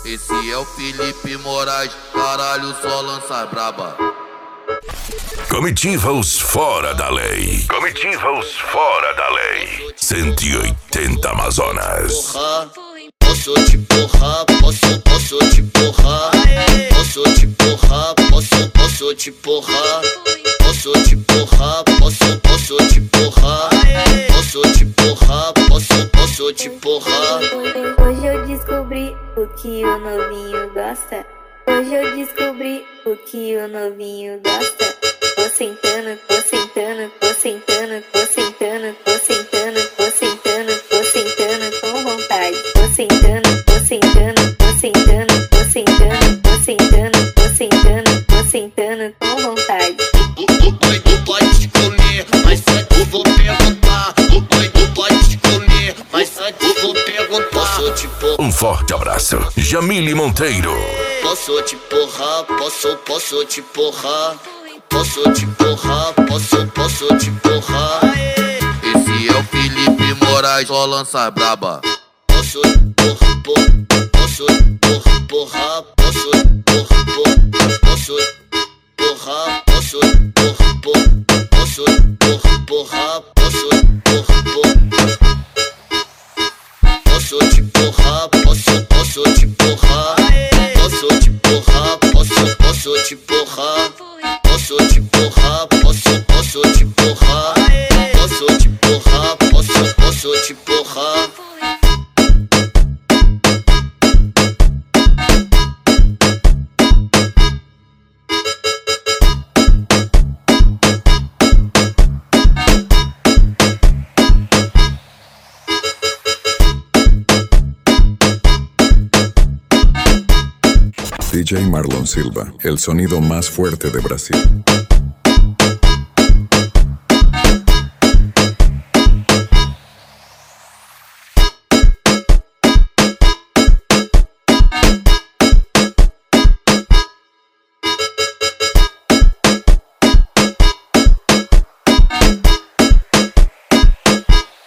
Esse é o Felipe Moraes, caralho, só lança braba. Comitiva os fora da lei. Comitiva os fora da lei. 180 Amazonas. Porra, posso te porrar, posso te porrar. Posso te porrar, posso te porrar. Posso te porrar, posso te porrar. Posso te porrar, posso te porrar. Hoje eu descobri o que o novinho gosta. Hoje eu descobri o que o novinho gosta. Tô sentando, tô sentando, tô sentando, tô sentando, tô sentando, tô sentando, tô sentando com vontade. Tô sentando, tô sentando, tô sentando, tô sentando, tô sentando, tô sentando, tô sentando com vontade. O doido pode te comer, mas antes vou perguntar. O doido pode te comer, mas antes vou perguntar. Posso te porrar? Um forte abraço, Jamile Monteiro. Posso te porrar, posso te porrar. Posso te porrar, posso te porrar. Esse é o Felipe Moraes, só lança braba. Posso porrar, posso porrar, posso porrar, posso porrar, posso porrar, posso porrar, posso te porrar, posso te porrar, posso te porrar, posso te porrar. Posso te porrar, posso te porrar. Posso te porrar, posso te porrar. DJ Marlon Silva, el sonido más fuerte de Brasil.